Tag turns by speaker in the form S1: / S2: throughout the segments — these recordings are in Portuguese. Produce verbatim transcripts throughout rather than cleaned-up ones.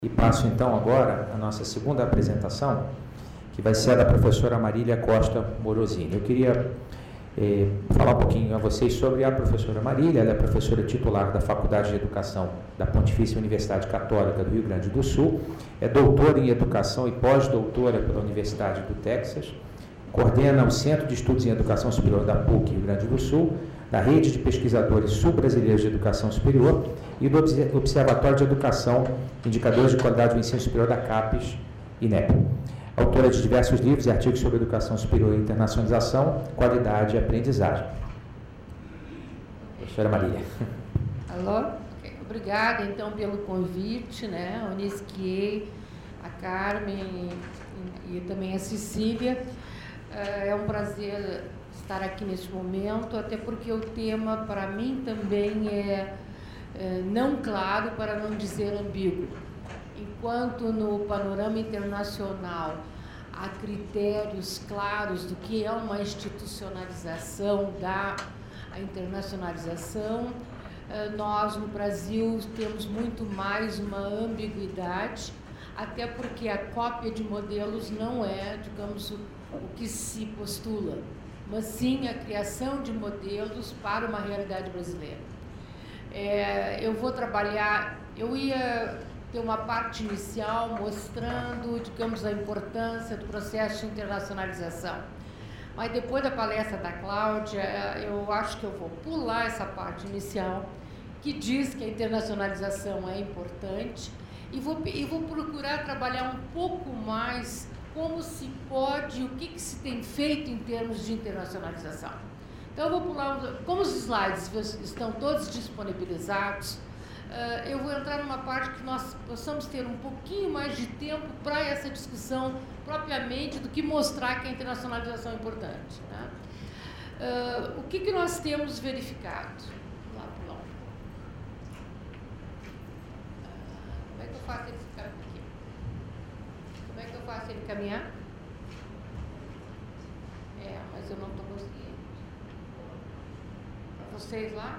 S1: E passo então agora a nossa segunda apresentação, que vai ser a da professora Marília Costa Morosini. Eu queria eh, falar um pouquinho a vocês sobre a professora Marília. Ela é professora titular da Faculdade de Educação da Pontifícia Universidade Católica do Rio Grande do Sul, é doutora em Educação e pós-doutora pela Universidade do Texas, coordena o Centro de Estudos em Educação Superior da P U C Rio Grande do Sul, da Rede de Pesquisadores Sul-Brasileiros de Educação Superior e do Observatório de Educação, Indicadores de Qualidade do Ensino Superior da CAPES e I N E P. Autora de diversos livros e artigos sobre educação superior e internacionalização, qualidade e aprendizagem. Professora Marília.
S2: Alô? Obrigada, então, pelo convite, né? A Unisquiei, a Carmen e, e também a Cecília. É um prazer estar aqui neste momento, até porque o tema, para mim, também é, é não claro, para não dizer ambíguo. Enquanto no panorama internacional há critérios claros do que é uma institucionalização da a internacionalização, nós no Brasil temos muito mais uma ambiguidade, até porque a cópia de modelos não é, digamos, o, o que se postula, mas sim a criação de modelos para uma realidade brasileira. É, eu vou trabalhar, eu ia ter uma parte inicial mostrando, digamos, a importância do processo de internacionalização. Mas depois da palestra da Cláudia, eu acho que eu vou pular essa parte inicial, que diz que a internacionalização é importante, e vou, e vou procurar trabalhar um pouco mais como se pode, o que, que se tem feito em termos de internacionalização. Então, eu vou pular, como os slides estão todos disponibilizados, uh, eu vou entrar numa parte que nós possamos ter um pouquinho mais de tempo para essa discussão propriamente do que mostrar que a internacionalização é importante, né? Uh, o que, que nós temos verificado? Lá, lá. Uh, como é que eu faço ele ficar aqui? Como é que eu faço ele caminhar? É, mas eu não estou conseguindo. Vocês lá?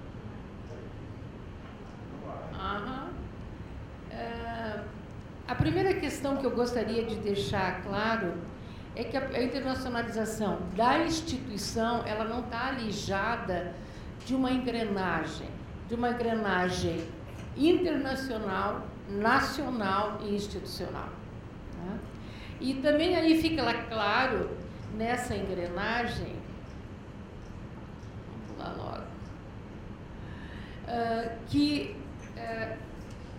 S2: Aham. Uh, a primeira questão que eu gostaria de deixar claro é que a, a internacionalização da instituição, ela não está alijada de uma engrenagem, de uma engrenagem internacional, nacional e institucional, né? E também aí fica lá claro, nessa engrenagem, vamos lá logo, uh, que uh,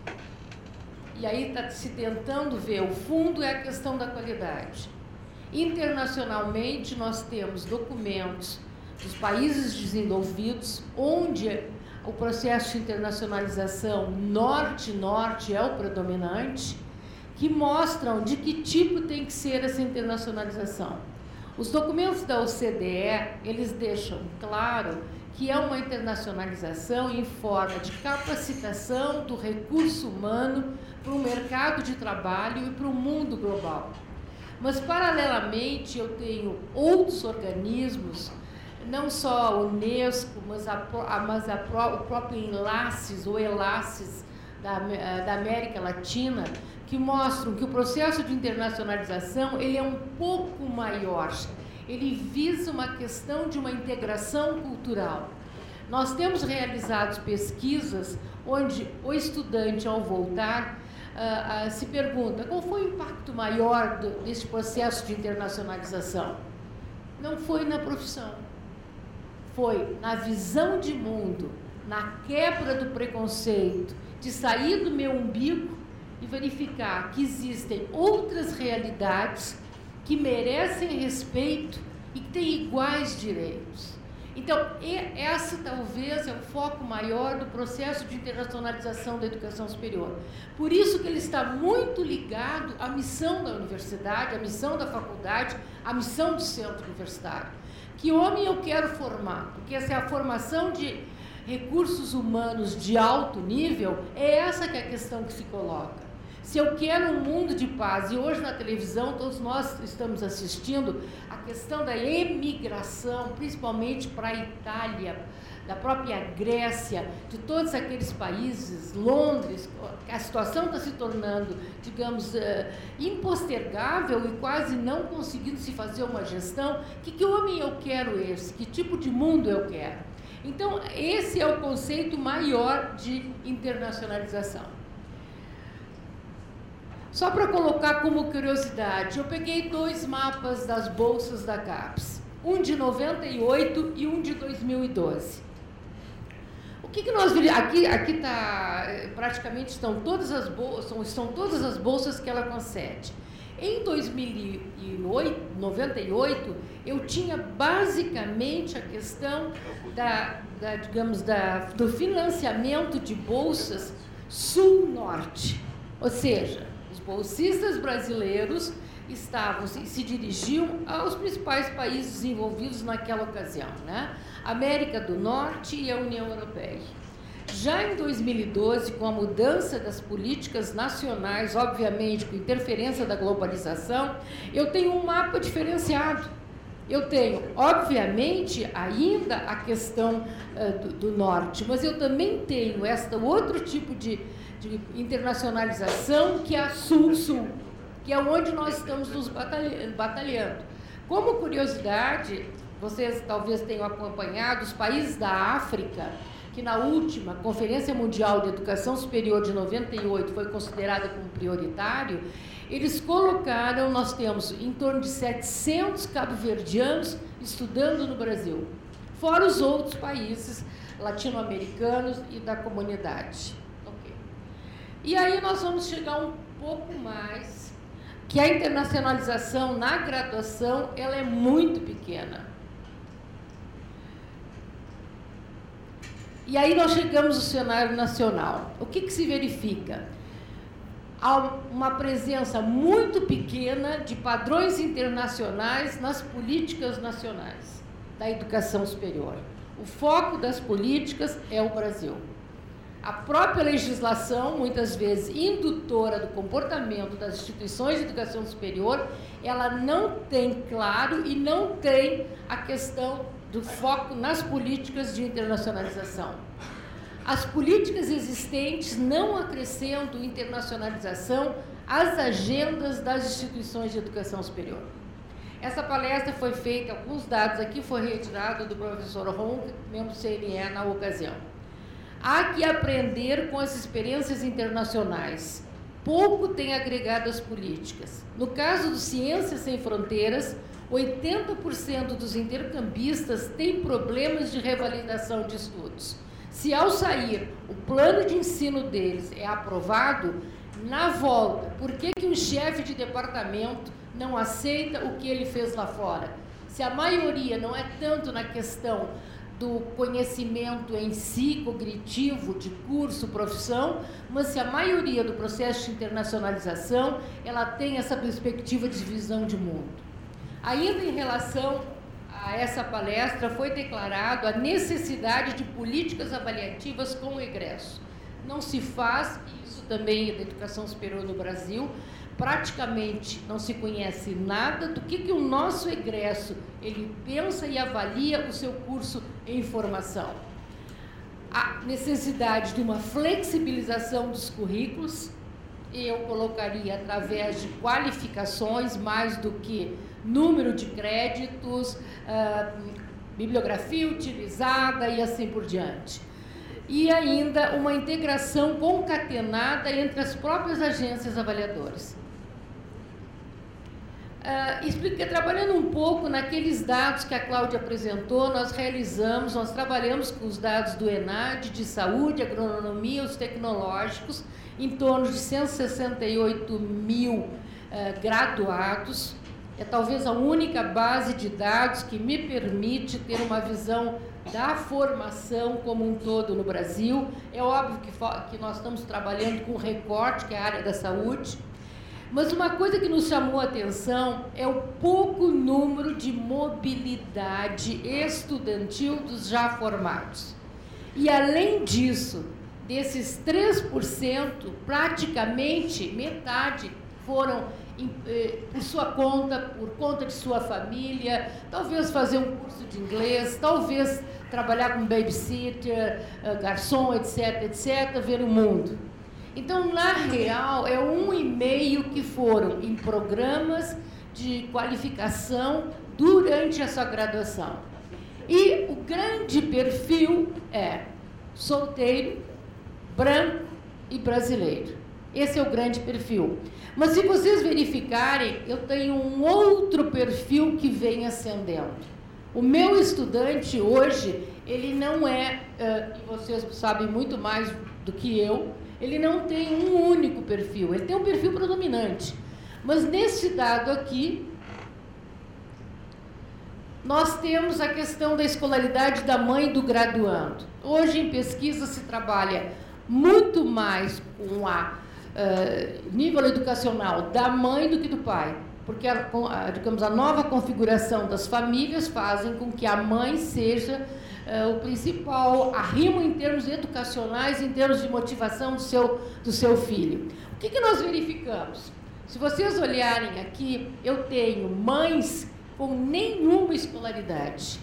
S2: e aí está se tentando ver, o fundo é a questão da qualidade. Internacionalmente, nós temos documentos dos países desenvolvidos, onde o processo de internacionalização norte-norte é o predominante, que mostram de que tipo tem que ser essa internacionalização. Os documentos da O C D E, eles deixam claro que é uma internacionalização em forma de capacitação do recurso humano para o mercado de trabalho e para o mundo global. Mas, paralelamente, eu tenho outros organismos, não só a Unesco, mas, a, a, mas a, o próprio Enlaces, ou Elaces, da, da América Latina, que mostram que o processo de internacionalização ele é um pouco maior. Ele visa uma questão de uma integração cultural. Nós temos realizado pesquisas onde o estudante, ao voltar, uh, uh, se pergunta qual foi o impacto maior do, desse processo de internacionalização. Não foi na profissão, foi na visão de mundo, na quebra do preconceito, de sair do meu umbigo e verificar que existem outras realidades que merecem respeito e que têm iguais direitos. Então, esse talvez é o foco maior do processo de internacionalização da educação superior. Por isso que ele está muito ligado à missão da universidade, à missão da faculdade, à missão do centro universitário. Que homem eu quero formar? Porque essa é a formação de recursos humanos de alto nível, é essa que é a questão que se coloca. Se eu quero um mundo de paz, e hoje na televisão todos nós estamos assistindo a questão da emigração, principalmente para a Itália, da própria Grécia, de todos aqueles países, Londres, a situação está se tornando, digamos, uh, impostergável e quase não conseguindo se fazer uma gestão. Que, que homem eu quero esse? Que tipo de mundo eu quero? Então, esse é o conceito maior de internacionalização. Só para colocar como curiosidade, eu peguei dois mapas das bolsas da CAPES, um de noventa e oito e um de dois mil e doze. O que, que nós viramos? Aqui aqui tá, praticamente estão todas as bolsas, estão todas as bolsas que ela concede. Em dois mil e oito, noventa e oito, eu tinha basicamente a questão da, da digamos, da, do financiamento de bolsas sul-norte, ou seja, os bolsistas brasileiros estavam se, se dirigiam aos principais países desenvolvidos naquela ocasião, né? América do Norte e a União Europeia. Já em dois mil e doze, com a mudança das políticas nacionais, obviamente com interferência da globalização, eu tenho um mapa diferenciado. Eu tenho, obviamente, ainda a questão uh, do, do Norte, mas eu também tenho esta outro tipo de, de internacionalização, que é a Sul-Sul, que é onde nós estamos nos batalhando. Como curiosidade, vocês talvez tenham acompanhado os países da África, que na última Conferência Mundial de Educação Superior de noventa e oito foi considerada como prioritário. Eles colocaram, nós temos em torno de setecentos cabo-verdianos estudando no Brasil, fora os outros países latino-americanos e da comunidade. Okay. E aí nós vamos chegar um pouco mais, que a internacionalização na graduação ela é muito pequena. E aí nós chegamos ao cenário nacional. O que, que se verifica? Há uma presença muito pequena de padrões internacionais nas políticas nacionais da educação superior. O foco das políticas é o Brasil. A própria legislação, muitas vezes indutora do comportamento das instituições de educação superior, ela não tem claro e não tem a questão do foco nas políticas de internacionalização. As políticas existentes não acrescentam internacionalização às agendas das instituições de educação superior. Essa palestra foi feita, alguns dados aqui foram retirados do professor Hong, membro do C N E, na ocasião. Há que aprender com as experiências internacionais. Pouco tem agregado às políticas. No caso do Ciências Sem Fronteiras, oitenta por cento dos intercambistas têm problemas de revalidação de estudos. Se ao sair o plano de ensino deles é aprovado, na volta, por que que um chefe de departamento não aceita o que ele fez lá fora? Se a maioria não é tanto na questão do conhecimento em si, cognitivo, de curso, profissão, mas se a maioria do processo de internacionalização, ela tem essa perspectiva de visão de mundo. Ainda em relação a essa palestra, foi declarado a necessidade de políticas avaliativas com o egresso. Não se faz, isso também é da educação superior no Brasil, praticamente não se conhece nada do que, que o nosso egresso ele pensa e avalia o seu curso em formação. A necessidade de uma flexibilização dos currículos, eu colocaria através de qualificações mais do que número de créditos, uh, bibliografia utilizada e assim por diante. E ainda uma integração concatenada entre as próprias agências avaliadoras. Uh, explica, trabalhando um pouco naqueles dados que a Cláudia apresentou, nós realizamos, nós trabalhamos com os dados do ENAD, de saúde, agronomia, os tecnológicos, em torno de cento e sessenta e oito mil uh, graduados. É talvez a única base de dados que me permite ter uma visão da formação como um todo no Brasil. É óbvio que, que nós estamos trabalhando com recorte, que é a área da saúde, mas uma coisa que nos chamou a atenção é o pouco número de mobilidade estudantil dos já formados. E, além disso, desses três por cento, praticamente metade foram eh, por sua conta, por conta de sua família, talvez fazer um curso de inglês, talvez trabalhar como babysitter, uh, garçom, etc, etc, ver o mundo. Então, na real, é um e meio que foram em programas de qualificação durante essa graduação. E o grande perfil é solteiro, branco e brasileiro. Esse é o grande perfil. Mas se vocês verificarem, eu tenho um outro perfil que vem ascendendo. O meu estudante hoje, ele não é, uh, e vocês sabem muito mais do que eu, ele não tem um único perfil, ele tem um perfil predominante. Mas nesse dado aqui, nós temos a questão da escolaridade da mãe do graduando. Hoje, em pesquisa, se trabalha muito mais com a uh, nível educacional da mãe do que do pai. Porque a, a, digamos, a nova configuração das famílias fazem com que a mãe seja uh, o principal arrimo em termos educacionais, em termos de motivação do seu, do seu filho. O que, que nós verificamos? Se vocês olharem aqui, eu tenho mães com nenhuma escolaridade,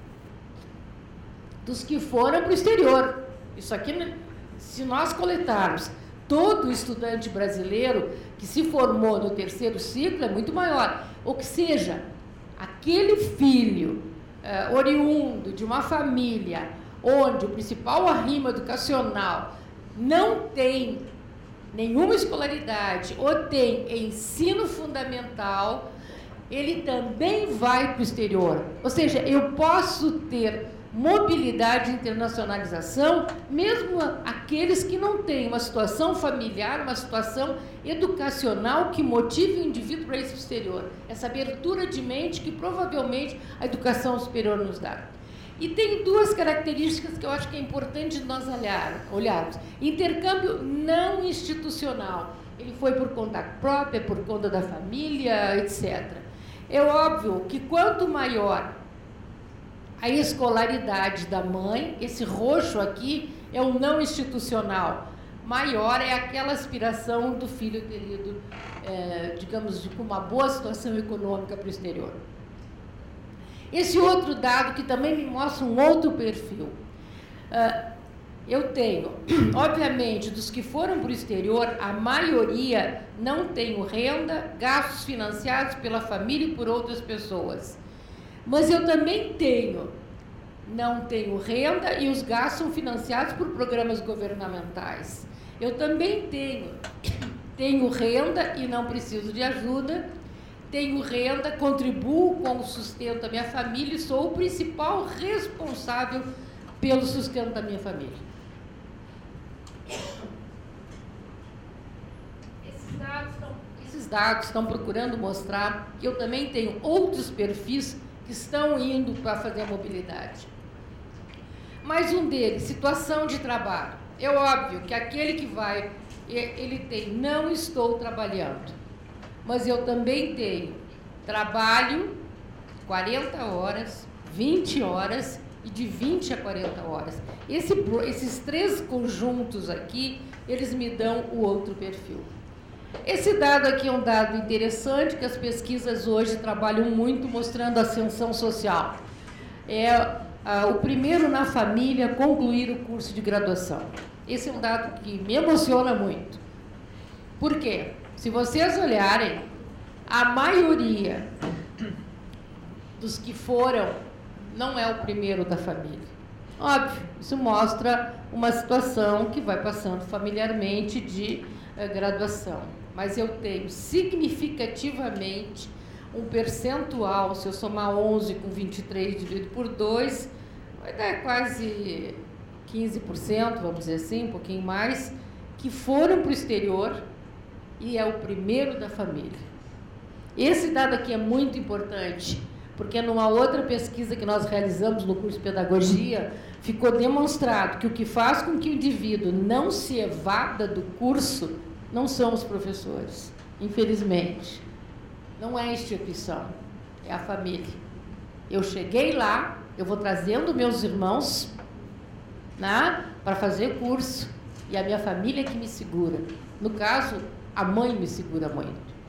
S2: dos que foram para o exterior. Isso aqui, se nós coletarmos todo estudante brasileiro que se formou no terceiro ciclo, é muito maior. Ou que seja, aquele filho eh, oriundo de uma família onde o principal arrimo educacional não tem nenhuma escolaridade ou tem ensino fundamental, ele também vai para o exterior. Ou seja, eu posso ter mobilidade e internacionalização, mesmo aqueles que não têm uma situação familiar, uma situação educacional que motive o indivíduo para ir para o exterior. Essa abertura de mente que provavelmente a educação superior nos dá. E tem duas características que eu acho que é importante nós olhar, olharmos. Intercâmbio não institucional. Ele foi por conta própria, por conta da família, etcétera. É óbvio que quanto maior a escolaridade da mãe, esse roxo aqui é o não institucional, maior é aquela aspiração do filho ter ido, é, digamos, com uma boa situação econômica para o exterior. Esse outro dado que também me mostra um outro perfil. Uh, eu tenho, obviamente, dos que foram para o exterior, a maioria não tem renda, gastos financiados pela família e por outras pessoas. Mas eu também tenho, não tenho renda e os gastos são financiados por programas governamentais. Eu também tenho, tenho renda e não preciso de ajuda, tenho renda, contribuo com o sustento da minha família e sou o principal responsável pelo sustento da minha família. Esses dados estão, esses dados estão procurando mostrar que eu também tenho outros perfis que estão indo para fazer a mobilidade. Mais um deles, situação de trabalho. É óbvio que aquele que vai, ele tem, não estou trabalhando, mas eu também tenho trabalho quarenta horas, vinte horas e de vinte a quarenta horas. Esse, esses três conjuntos aqui, eles me dão o outro perfil. Esse dado aqui é um dado interessante, que as pesquisas hoje trabalham muito, mostrando a ascensão social. É ah, o primeiro na família a concluir o curso de graduação. Esse é um dado que me emociona muito. Por quê? Se vocês olharem, a maioria dos que foram não é o primeiro da família. Óbvio, isso mostra uma situação que vai passando familiarmente de eh, graduação. Mas eu tenho significativamente um percentual, se eu somar onze com vinte e três dividido por dois, vai dar quase quinze por cento, vamos dizer assim, um pouquinho mais, que foram para o exterior e é o primeiro da família. Esse dado aqui é muito importante, porque numa outra pesquisa que nós realizamos no curso de pedagogia, ficou demonstrado que o que faz com que o indivíduo não se evada do curso não são os professores, infelizmente. Não é a instituição, é a família. Eu cheguei lá, eu vou trazendo meus irmãos, né, para fazer curso, e a minha família que me segura. No caso, a mãe me segura muito.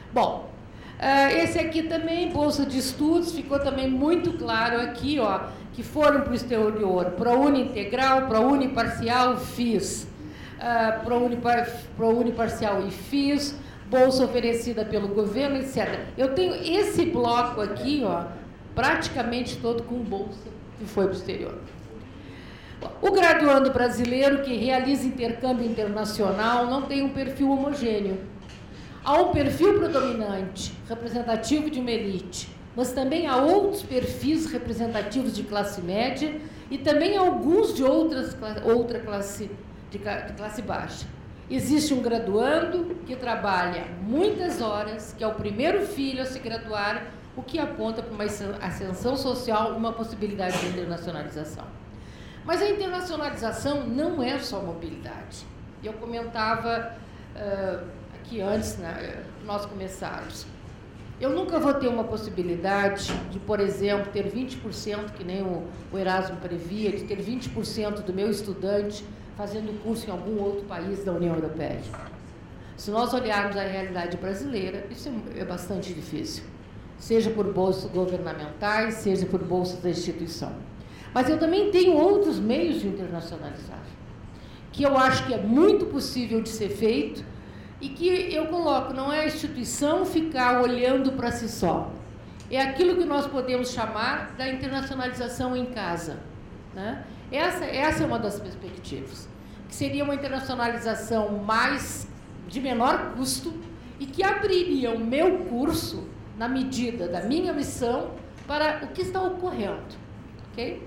S2: Bom, uh, esse aqui também, bolsa de estudos, ficou também muito claro aqui, ó, que foram para o exterior, ProUni integral, ProUni parcial, fiz, uh, ProUni, ProUni parcial e fiz, bolsa oferecida pelo governo, etcétera. Eu tenho esse bloco aqui, ó, praticamente todo com bolsa que foi para o exterior. O graduando brasileiro que realiza intercâmbio internacional não tem um perfil homogêneo. Há um perfil predominante, representativo de uma elite, mas também há outros perfis representativos de classe média e também alguns de outras, outra classe, de, de classe baixa. Existe um graduando que trabalha muitas horas, que é o primeiro filho a se graduar, o que aponta para uma ascensão social e uma possibilidade de internacionalização. Mas a internacionalização não é só mobilidade. Eu comentava uh, aqui antes, né, nós começarmos. Eu nunca vou ter uma possibilidade de, por exemplo, ter vinte por cento, que nem o, o Erasmo previa, de ter vinte por cento do meu estudante fazendo curso em algum outro país da União Europeia. Se nós olharmos a realidade brasileira, isso é, é bastante difícil. Seja por bolsas governamentais, seja por bolsas da instituição. Mas eu também tenho outros meios de internacionalizar, que eu acho que é muito possível de ser feito e que eu coloco, não é a instituição ficar olhando para si só. É aquilo que nós podemos chamar da internacionalização em casa, né? Essa, essa é uma das perspectivas, que seria uma internacionalização mais de menor custo e que abriria o meu curso na medida da minha missão para o que está ocorrendo, ok?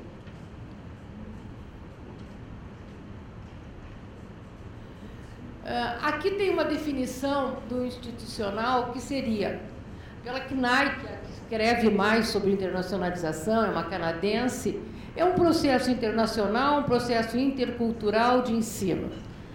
S2: Uh, aqui tem uma definição do institucional que seria, pela C N A I, que escreve mais sobre internacionalização, é uma canadense, é um processo internacional, um processo intercultural de ensino.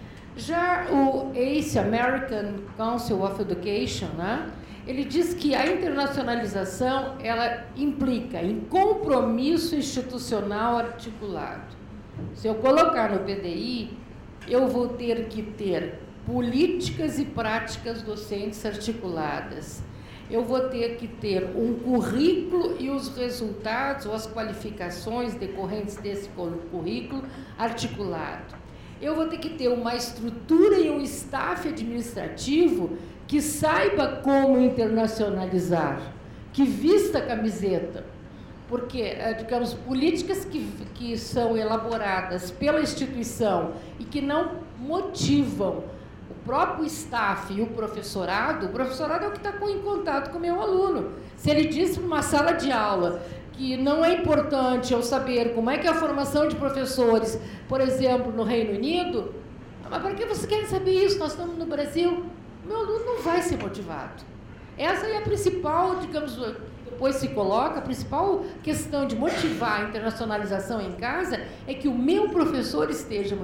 S2: Já o A C E, American Council of Education, né, ele diz que a internacionalização ela implica em compromisso institucional articulado. Se eu colocar no P D I, eu vou ter que ter políticas e práticas docentes articuladas. Eu vou ter que ter um currículo e os resultados ou as qualificações decorrentes desse currículo articulado. Eu vou ter que ter uma estrutura e um staff administrativo que saiba como internacionalizar, que vista a camiseta. Porque, digamos, políticas que, que são elaboradas pela instituição e que não motivam o próprio staff e o professorado, o professorado é o que está em contato com o meu aluno. Se ele diz para uma sala de aula que não é importante eu saber como é que é a formação de professores, por exemplo, no Reino Unido, mas para que você quer saber isso? Nós estamos no Brasil. O meu aluno não vai ser motivado. Essa é a principal, digamos, depois se coloca, a principal questão de motivar a internacionalização em casa é que o meu professor esteja,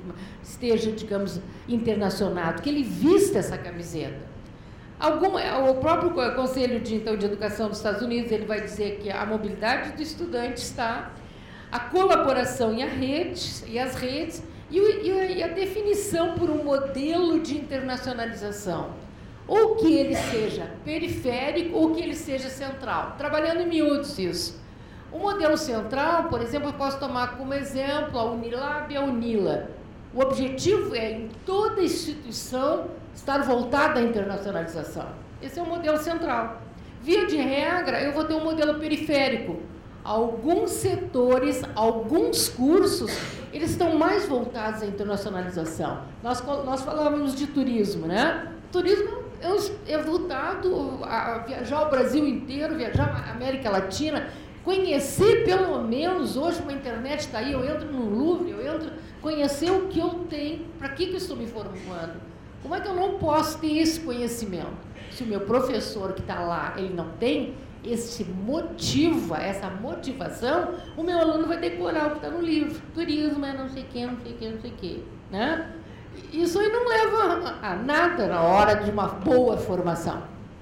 S2: esteja digamos, internacionado, que ele vista essa camiseta. Algum, o próprio Conselho de, então, de Educação dos Estados Unidos ele vai dizer que a mobilidade do estudante está, a colaboração e, a rede, e as redes e, o, e a definição por um modelo de internacionalização. Ou que ele seja periférico ou que ele seja central. Trabalhando em miúdos isso. O modelo central, por exemplo, eu posso tomar como exemplo a Unilab e a Unila. O objetivo é, em toda instituição, estar voltada à internacionalização. Esse é o modelo central. Via de regra, eu vou ter um modelo periférico. Alguns setores, alguns cursos, eles estão mais voltados à internacionalização. Nós, nós falávamos de turismo, né? Turismo é voltado a viajar o Brasil inteiro, viajar a América Latina, conhecer pelo menos, hoje uma internet está aí, eu entro no Louvre, eu entro, conhecer o que eu tenho, para que, que eu estou me formando. Como é que eu não posso ter esse conhecimento? Se o meu professor que está lá, ele não tem, esse motiva, essa motivação, o meu aluno vai decorar o que está no livro. Turismo é não sei o que, não sei o que, não sei o que, né? Isso aí não leva a nada na hora de uma boa formação.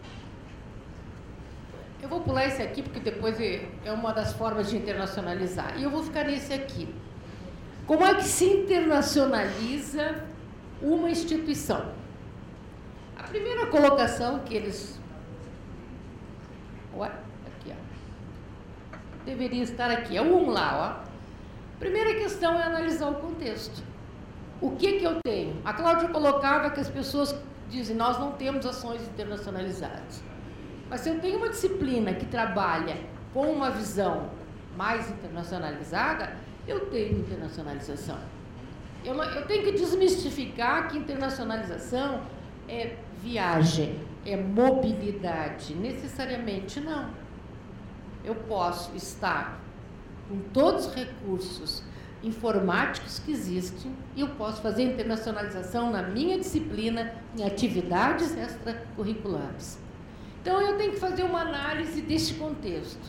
S2: Eu vou pular esse aqui, porque depois é uma das formas de internacionalizar. E eu vou ficar nesse aqui. Como é que se internacionaliza uma instituição? A primeira colocação que eles deveria estar aqui. É um lá, ó. Primeira questão é analisar o contexto. O que que eu tenho? A Cláudia colocava que as pessoas dizem, nós não temos ações internacionalizadas. Mas se eu tenho uma disciplina que trabalha com uma visão mais internacionalizada, eu tenho internacionalização. Eu, eu tenho que desmistificar que internacionalização é viagem, é mobilidade. Necessariamente não. Eu posso estar com todos os recursos informáticos que existem e eu posso fazer internacionalização na minha disciplina, em atividades extracurriculares. Então, eu tenho que fazer uma análise deste contexto.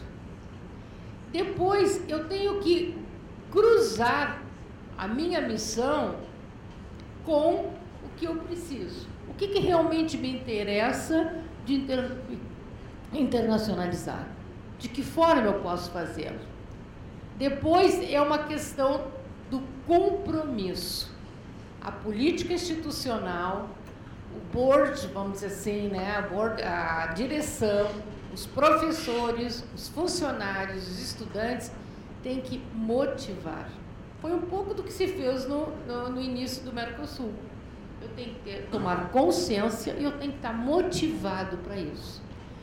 S2: Depois, eu tenho que cruzar a minha missão com o que eu preciso. O que, que realmente me interessa de inter... internacionalizar? De que forma eu posso fazê-lo? Depois, é uma questão do compromisso. A política institucional, o board, vamos dizer assim, né, a, board, a direção, os professores, os funcionários, os estudantes, têm que motivar. Foi um pouco do que se fez no, no, no início do Mercosul. Eu tenho que ter, tomar consciência e eu tenho que estar motivado para isso.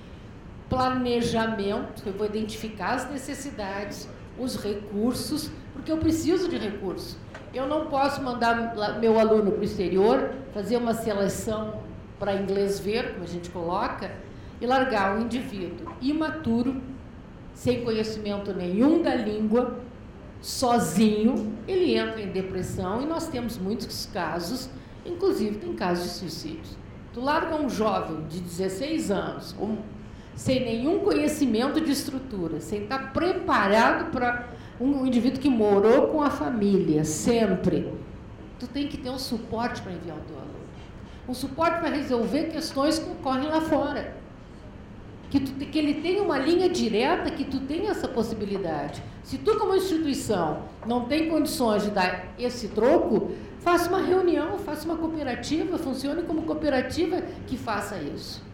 S2: Planejamento, eu vou identificar as necessidades, os recursos, porque eu preciso de recursos. Eu não posso mandar meu aluno para o exterior, fazer uma seleção para inglês ver, como a gente coloca, e largar um indivíduo imaturo, sem conhecimento nenhum da língua, sozinho, ele entra em depressão, e nós temos muitos casos, inclusive tem casos de suicídio. Tu larga um jovem de dezesseis anos, um, sem nenhum conhecimento de estrutura, sem estar preparado para um indivíduo que morou com a família, sempre. Tu tem que ter um suporte para enviar o teu aluno. Um suporte para resolver questões que ocorrem lá fora. Que, tu, que ele tenha uma linha direta, que tu tenha essa possibilidade. Se tu, como instituição, não tem condições de dar esse troco, faça uma reunião, faça uma cooperativa, funcione como cooperativa que faça isso.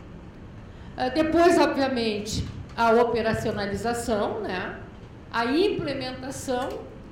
S2: Depois, obviamente, a operacionalização, né? A implementação,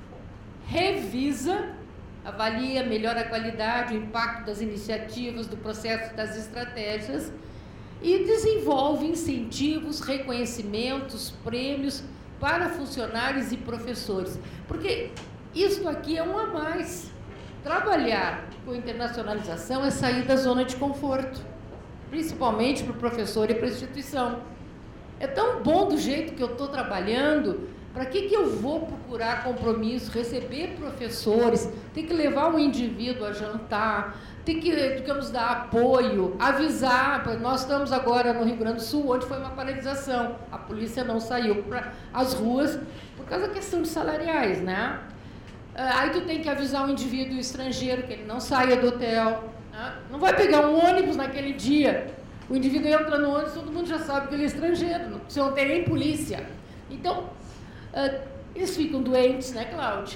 S2: revisa, avalia, melhora a qualidade, o impacto das iniciativas, do processo, das estratégias e desenvolve incentivos, reconhecimentos, prêmios para funcionários e professores. Porque isso aqui é um a mais. Trabalhar com internacionalização é sair da zona de conforto, principalmente para o professor e para a instituição. É tão bom do jeito que eu estou trabalhando, para que, que eu vou procurar compromisso, receber professores, ter que levar um indivíduo a jantar, ter que, digamos, dar apoio, avisar. Nós estamos agora no Rio Grande do Sul, onde foi uma paralisação. A polícia não saiu para as ruas por causa da questão de salariais, né? Aí tu tem que avisar um indivíduo estrangeiro que ele não saia do hotel. Não vai pegar um ônibus naquele dia. O indivíduo entra no ônibus, todo mundo já sabe que ele é estrangeiro, você não tem nem polícia. Então, uh, eles ficam doentes, né, Cláudia?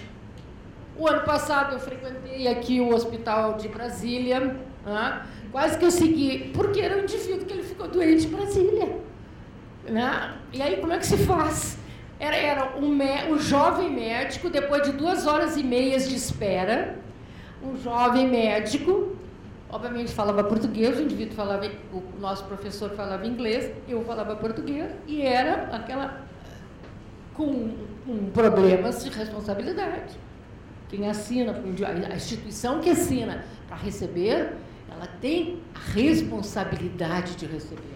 S2: O ano passado eu frequentei aqui o hospital de Brasília, uh, quase que eu segui, porque era um indivíduo que ele ficou doente em Brasília. Né? E aí, como é que se faz? Era, era um, um jovem médico, depois de duas horas e meias de espera, um jovem médico, obviamente falava português, o indivíduo falava, o nosso professor falava inglês, eu falava português, e era aquela, com, com problemas de responsabilidade. Quem assina, a instituição que assina para receber, ela tem a responsabilidade de receber.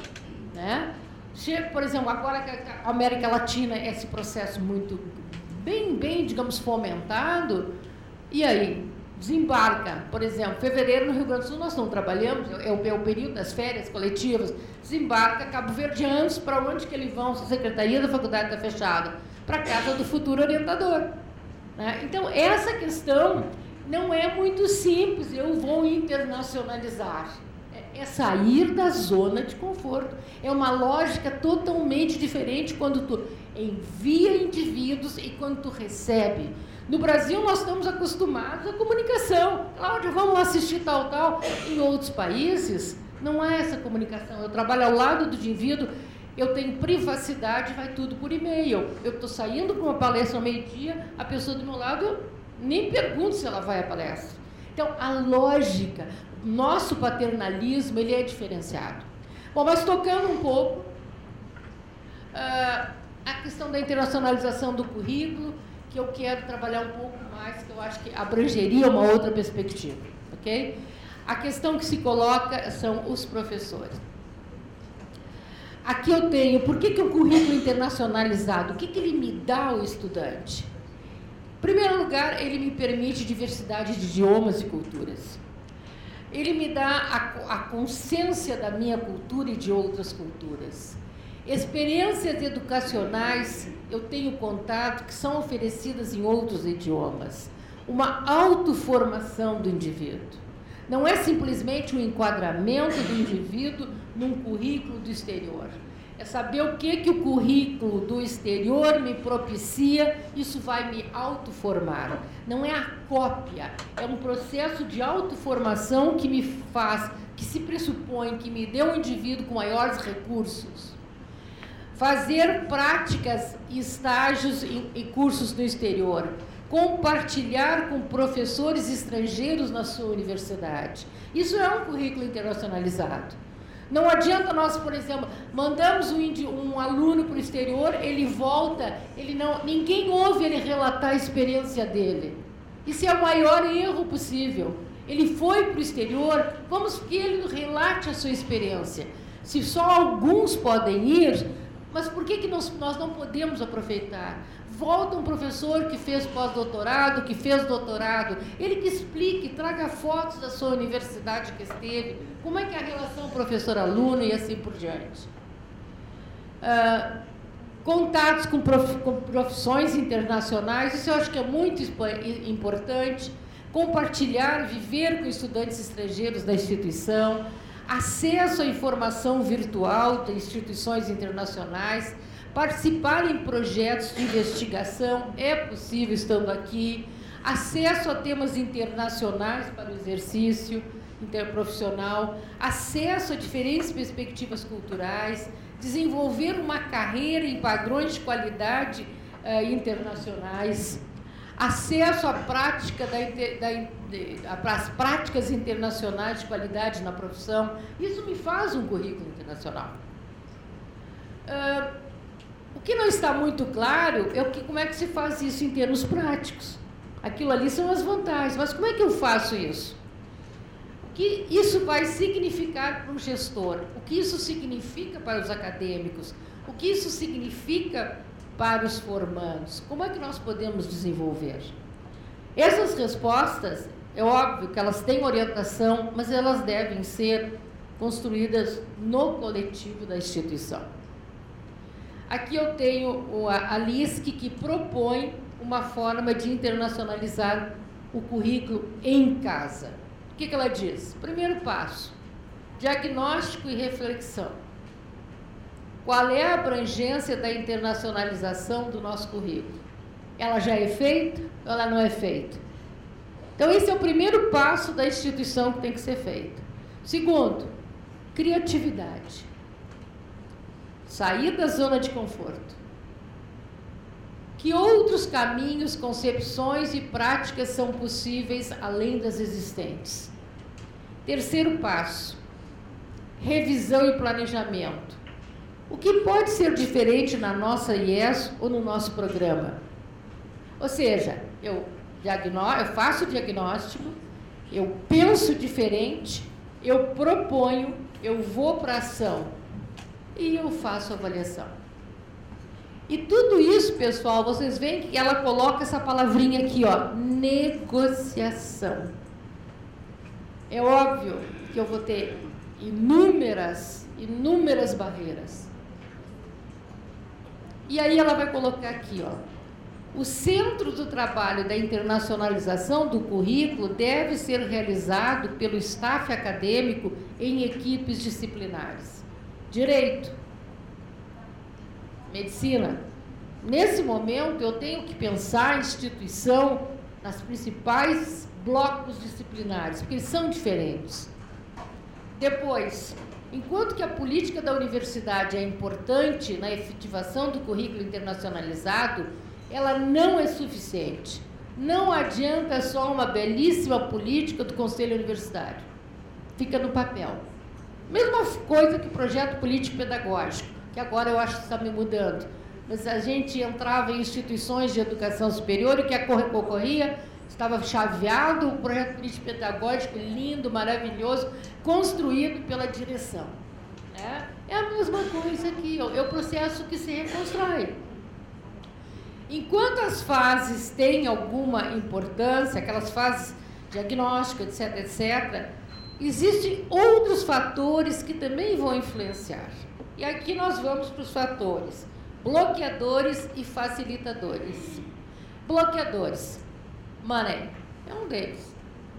S2: Né? Chega, por exemplo, agora que a América Latina, esse processo muito, bem, bem, digamos, fomentado, e aí? Desembarca, por exemplo, fevereiro no Rio Grande do Sul nós não trabalhamos, é o, é o período das férias coletivas, desembarca cabo-verdianos, para onde que eles vão? Se a Secretaria da Faculdade está fechada, para a casa do futuro orientador. Né? Então, essa questão não é muito simples, eu vou internacionalizar. É, é sair da zona de conforto. É uma lógica totalmente diferente quando tu envia indivíduos e quando tu recebe. No Brasil, nós estamos acostumados à comunicação. Cláudia, vamos lá assistir tal, tal. Em outros países, não há essa comunicação. Eu trabalho ao lado do indivíduo, eu tenho privacidade, vai tudo por e-mail. Eu estou saindo para uma palestra ao meio-dia, a pessoa do meu lado, eu nem pergunto se ela vai à palestra. Então, a lógica, nosso paternalismo, ele é diferenciado. Bom, mas tocando um pouco, uh, a questão da internacionalização do currículo, que eu quero trabalhar um pouco mais, que eu acho que abrangeria uma outra perspectiva, ok? A questão que se coloca são os professores. Aqui eu tenho, por que que o currículo internacionalizado, o que que ele me dá ao estudante? Em primeiro lugar, ele me permite diversidade de idiomas e culturas. Ele me dá a, a consciência da minha cultura e de outras culturas. Experiências educacionais, eu tenho contato, que são oferecidas em outros idiomas. Uma autoformação do indivíduo. Não é simplesmente um enquadramento do indivíduo num currículo do exterior. É saber o que, que o currículo do exterior me propicia, isso vai me autoformar. Não é a cópia, é um processo de autoformação que me faz, que se pressupõe que me dê um indivíduo com maiores recursos. Fazer práticas, estágios e cursos no exterior. Compartilhar com professores estrangeiros na sua universidade. Isso é um currículo internacionalizado. Não adianta nós, por exemplo, mandamos um, um aluno para o exterior, ele volta, ele não, ninguém ouve ele relatar a experiência dele. Isso é o maior erro possível. Ele foi para o exterior, vamos que ele relate a sua experiência. Se só alguns podem ir, mas por que que nós, nós não podemos aproveitar? Volta um professor que fez pós-doutorado, que fez doutorado, ele que explique, traga fotos da sua universidade que esteve, como é que é a relação professor-aluno e assim por diante. Uh, contatos com, prof, com profissões internacionais, isso eu acho que é muito importante, compartilhar, viver com estudantes estrangeiros da instituição, acesso à informação virtual de instituições internacionais, participar em projetos de investigação, é possível estando aqui, acesso a temas internacionais para o exercício interprofissional, acesso a diferentes perspectivas culturais, desenvolver uma carreira em padrões de qualidade uh, internacionais, acesso à prática da, da, às práticas internacionais de qualidade na profissão. Isso me faz um currículo internacional. Uh, O que não está muito claro é o que, como é que se faz isso em termos práticos. Aquilo ali são as vantagens, mas como é que eu faço isso? O que isso vai significar para um gestor? O que isso significa para os acadêmicos? O que isso significa para os formandos? Como é que nós podemos desenvolver? Essas respostas, é óbvio que elas têm orientação, mas elas devem ser construídas no coletivo da instituição. Aqui eu tenho a LISC, que propõe uma forma de internacionalizar o currículo em casa. O que que ela diz? Primeiro passo, diagnóstico e reflexão. Qual é a abrangência da internacionalização do nosso currículo? Ela já é feita ou ela não é feita? Então, esse é o primeiro passo da instituição que tem que ser feito. Segundo, criatividade. Sair da zona de conforto. Que outros caminhos, concepções e práticas são possíveis além das existentes? Terceiro passo, revisão e planejamento. O que pode ser diferente na nossa I E S ou no nosso programa? Ou seja, eu, diagnó- eu faço o diagnóstico, eu penso diferente, eu proponho, eu vou para a ação. E eu faço a avaliação. E tudo isso, pessoal, vocês veem que ela coloca essa palavrinha aqui, ó, negociação. É óbvio que eu vou ter inúmeras, inúmeras barreiras. E aí ela vai colocar aqui, ó, o centro do trabalho da internacionalização do currículo deve ser realizado pelo staff acadêmico em equipes disciplinares. Direito, medicina. Nesse momento, eu tenho que pensar a instituição nas principais blocos disciplinares, porque eles são diferentes. Depois, Enquanto que a política da universidade é importante na efetivação do currículo internacionalizado, ela não é suficiente. Não adianta só uma belíssima política do Conselho Universitário. Fica no papel. Mesma coisa que o projeto político-pedagógico, que agora eu acho que está me mudando. Mas a gente entrava em instituições de educação superior e o que ocorria, estava chaveado, o projeto político-pedagógico lindo, maravilhoso, construído pela direção. É, é a mesma coisa aqui, é o processo que se reconstrói. Enquanto as fases têm alguma importância, aquelas fases diagnósticas, etc, etcétera, existem outros fatores que também vão influenciar. E aqui nós vamos para os fatores bloqueadores e facilitadores. Bloqueadores. Money é um deles.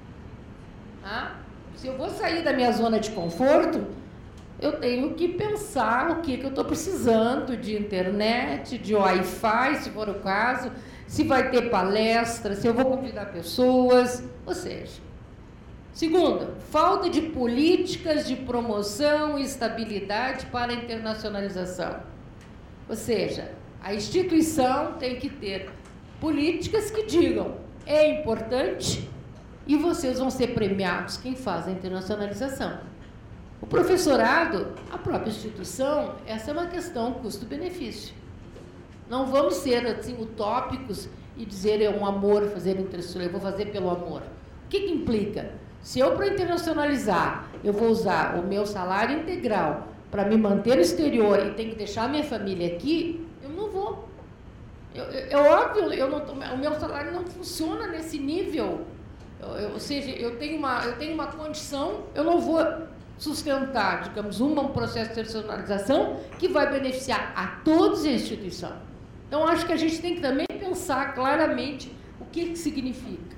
S2: Ah, se eu vou sair da minha zona de conforto, eu tenho que pensar o que, que eu estou precisando de internet, de Wi-Fi, se for o caso, se vai ter palestra, se eu vou convidar pessoas, ou seja. Segundo, falta de políticas de promoção e estabilidade para a internacionalização. Ou seja, a instituição tem que ter políticas que digam é importante e vocês vão ser premiados quem faz a internacionalização. O professorado, a própria instituição, essa é uma questão custo-benefício. Não vamos ser assim utópicos e dizer é um amor fazer internacionalização, eu vou fazer pelo amor. O que que implica? Se eu, para internacionalizar, eu vou usar o meu salário integral para me manter no exterior e tenho que deixar a minha família aqui, eu não vou. É óbvio, eu não tô, o meu salário não funciona nesse nível. Eu, eu, ou seja, eu tenho, uma, eu tenho uma condição, eu não vou sustentar, digamos, um, um processo de internacionalização que vai beneficiar a todos e a instituição. Então, acho que a gente tem que também pensar claramente o que, que significa.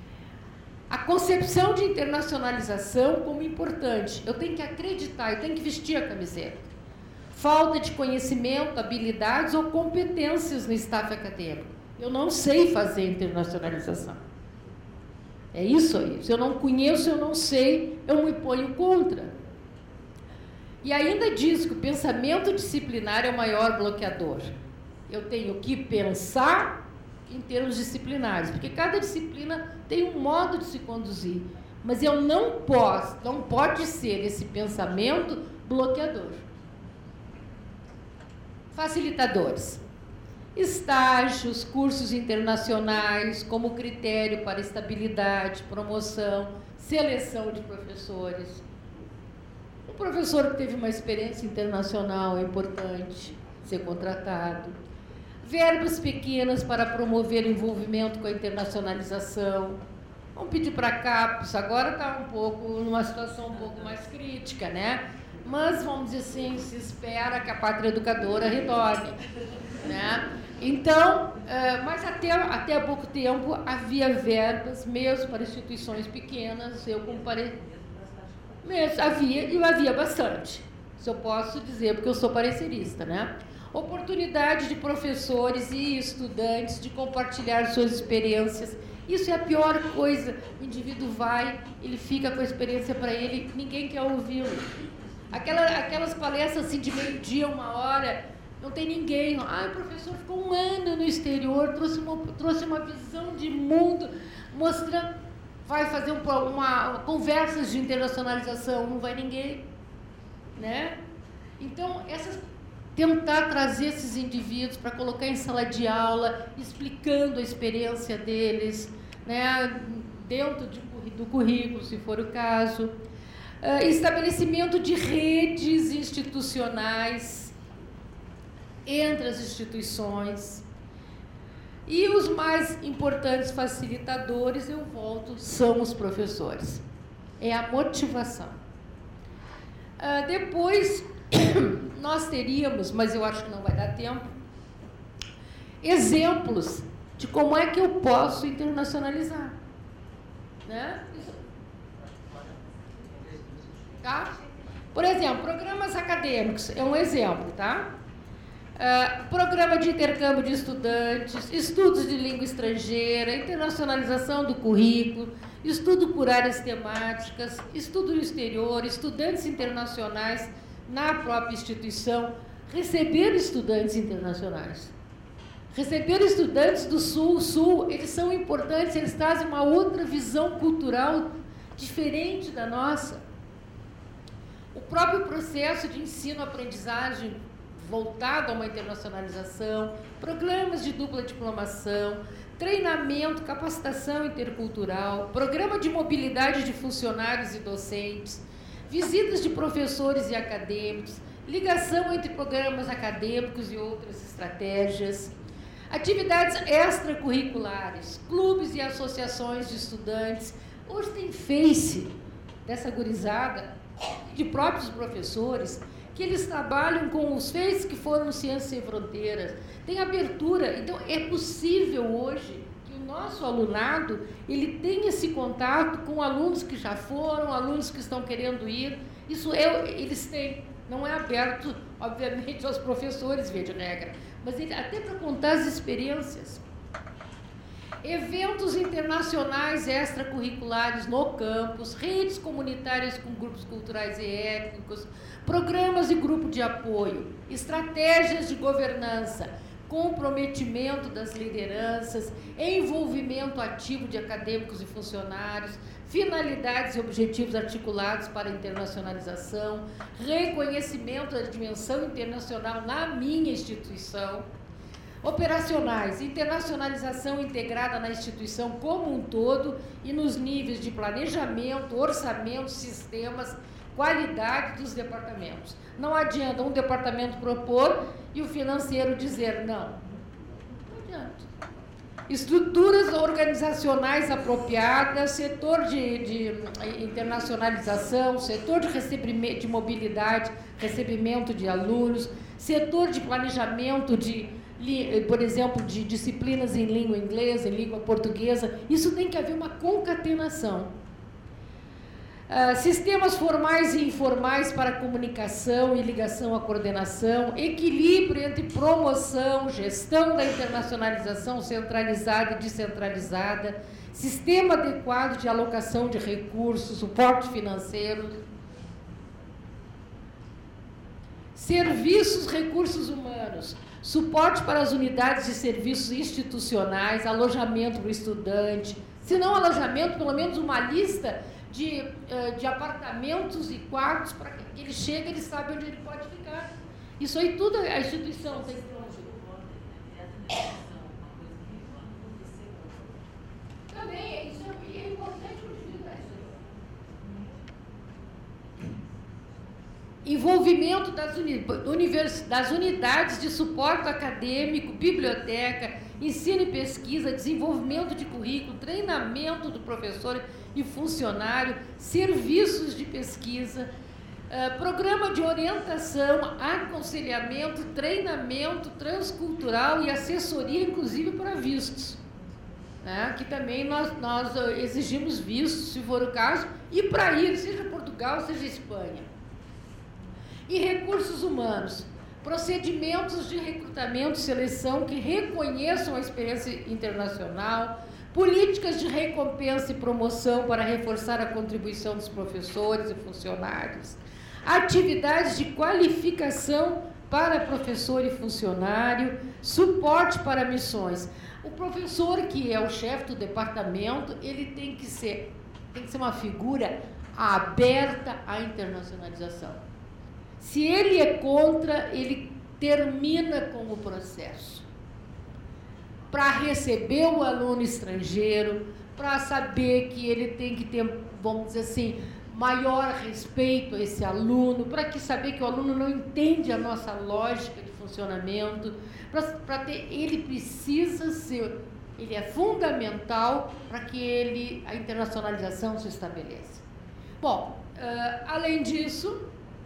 S2: A concepção de internacionalização como importante. Eu tenho que acreditar, eu tenho que vestir a camiseta. Falta de conhecimento, habilidades ou competências no staff acadêmico. Eu não sei fazer internacionalização. É isso aí. Se eu não conheço, eu não sei, eu me ponho contra. E ainda diz que o pensamento disciplinar é o maior bloqueador. Eu tenho que pensar em termos disciplinares, porque cada disciplina tem um modo de se conduzir. Mas eu não posso, não pode ser esse pensamento bloqueador. Facilitadores. Estágios, cursos internacionais, como critério para estabilidade, promoção, seleção de professores. O professor que teve uma experiência internacional é importante ser contratado. Verbas pequenas para promover o envolvimento com a internacionalização. Vamos pedir para a CAPES, agora está um pouco, numa situação um pouco mais crítica, né? Mas, vamos dizer assim, se espera que a pátria educadora retorne, né? Então, uh, mas até, até há pouco tempo havia verbas, mesmo para instituições pequenas, eu comparei, mesmo, havia, e havia bastante, isso eu posso dizer, porque eu sou parecerista, né? Oportunidade de professores e estudantes de compartilhar suas experiências. Isso é a pior coisa. O indivíduo vai, ele fica com a experiência para ele, ninguém quer ouvi-lo. Aquela, aquelas palestras assim de meio-dia, uma hora, não tem ninguém. Ah, o professor ficou um ano no exterior, trouxe uma, trouxe uma visão de mundo, mostrando, vai fazer um, uma, uma conversas de internacionalização, não vai ninguém, né? Então, essas, tentar trazer esses indivíduos para colocar em sala de aula, explicando a experiência deles, né, dentro de, do currículo, se for o caso. Uh, estabelecimento de redes institucionais entre as instituições. E os mais importantes facilitadores, eu volto, são os professores. É a motivação. Uh, depois, nós teríamos, mas eu acho que não vai dar tempo, exemplos de como é que eu posso internacionalizar. Né? Tá? Por exemplo, programas acadêmicos é um exemplo, tá? Uh, programa de intercâmbio de estudantes, estudos de língua estrangeira, internacionalização do currículo, estudo por áreas temáticas, estudo no exterior, estudantes internacionais na própria instituição, receber estudantes internacionais. Receber estudantes do Sul, Sul, eles são importantes, eles trazem uma outra visão cultural diferente da nossa. O próprio processo de ensino-aprendizagem voltado a uma internacionalização, programas de dupla diplomação, treinamento, capacitação intercultural, programa de mobilidade de funcionários e docentes, visitas de professores e acadêmicos, ligação entre programas acadêmicos e outras estratégias, atividades extracurriculares, clubes e associações de estudantes. Hoje tem Face dessa gurizada, de próprios professores, que eles trabalham com os Face que foram no Ciências Sem Fronteiras. Tem abertura. Então, é possível hoje que o nosso alunado ele tenha esse contato com alunos que já foram, alunos que estão querendo ir. Isso é, eles têm. Não é aberto, obviamente, aos professores, via de regra, mas ele, até para contar as experiências. Eventos internacionais extracurriculares no campus, redes comunitárias com grupos culturais e étnicos, programas e grupo de apoio, estratégias de governança, comprometimento das lideranças, envolvimento ativo de acadêmicos e funcionários, finalidades e objetivos articulados para a internacionalização, reconhecimento da dimensão internacional na minha instituição, operacionais, internacionalização integrada na instituição como um todo e nos níveis de planejamento, orçamento, sistemas, qualidade dos departamentos. Não adianta um departamento propor e o financeiro dizer não. Não adianta. Estruturas organizacionais apropriadas, setor de, de internacionalização, setor de, recebimento, de mobilidade, recebimento de alunos, setor de planejamento de por exemplo, de disciplinas em língua inglesa, em língua portuguesa. Isso tem que haver uma concatenação. Uh, sistemas formais e informais para comunicação e ligação à coordenação, equilíbrio entre promoção, gestão da internacionalização centralizada e descentralizada, sistema adequado de alocação de recursos, suporte financeiro, serviços, recursos humanos, suporte para as unidades de serviços institucionais, alojamento para o estudante, se não alojamento, pelo menos uma lista de, de apartamentos e quartos para que ele chegue, ele sabe onde ele pode ficar. Isso aí tudo a instituição tem que promover. Também, isso é, é importante utilizar isso aí. Envolvimento das, uni, univers, das unidades de suporte acadêmico, biblioteca, ensino e pesquisa, desenvolvimento de currículo, treinamento do professor e funcionário, serviços de pesquisa, uh, programa de orientação, aconselhamento, treinamento transcultural e assessoria, inclusive para vistos. Né? Que também nós, nós exigimos vistos, se for o caso, e para ir, seja Portugal, seja Espanha. E recursos humanos, procedimentos de recrutamento e seleção que reconheçam a experiência internacional, políticas de recompensa e promoção para reforçar a contribuição dos professores e funcionários, atividades de qualificação para professor e funcionário, suporte para missões. O professor, que é o chefe do departamento, ele tem que ser, tem que ser uma figura aberta à internacionalização. Se ele é contra, ele termina com o processo. Para receber o aluno estrangeiro, para saber que ele tem que ter, vamos dizer assim, maior respeito a esse aluno, para que saber que o aluno não entende a nossa lógica de funcionamento, para ter, ele precisa ser, ele é fundamental para que ele, a internacionalização se estabeleça. Bom, uh, além disso,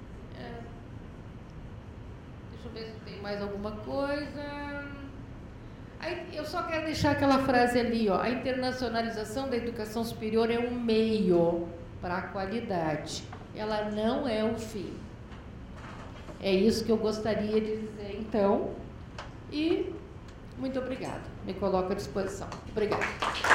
S2: deixa eu ver se tem mais alguma coisa. Aí, eu só quero deixar aquela frase ali, ó, a internacionalização da educação superior é um meio para a qualidade. Ela não é o fim. É isso que eu gostaria de dizer, então, e muito obrigada. Me coloco à disposição. Obrigada.